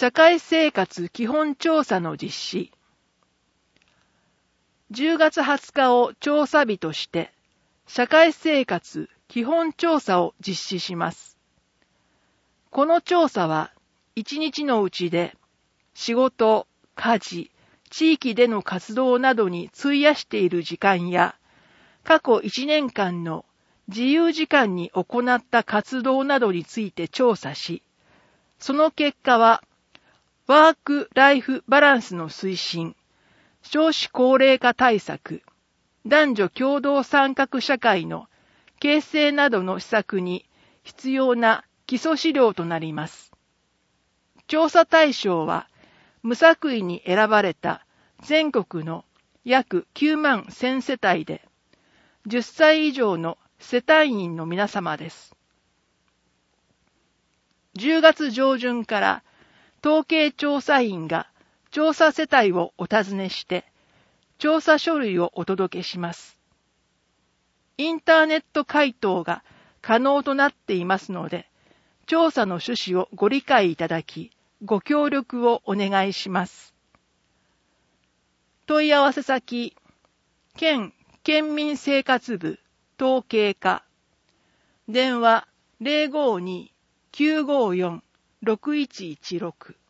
社会生活基本調査の実施。10月20日を調査日として、社会生活基本調査を実施します。この調査は、1日のうちで、仕事、家事、地域での活動などに費やしている時間や、過去1年間の自由時間に行った活動などについて調査し、その結果は、ワーク・ライフ・バランスの推進、少子高齢化対策、男女共同参画社会の形成などの施策に必要な基礎資料となります。調査対象は、無作為に選ばれた全国の約9万1000世帯で、10歳以上の世帯員の皆様です。10月上旬から統計調査員が調査世帯をお尋ねして、調査書類をお届けします。インターネット回答が可能となっていますので、調査の趣旨をご理解いただき、ご協力をお願いします。問い合わせ先、県県民生活部統計課、電話 052-954-6116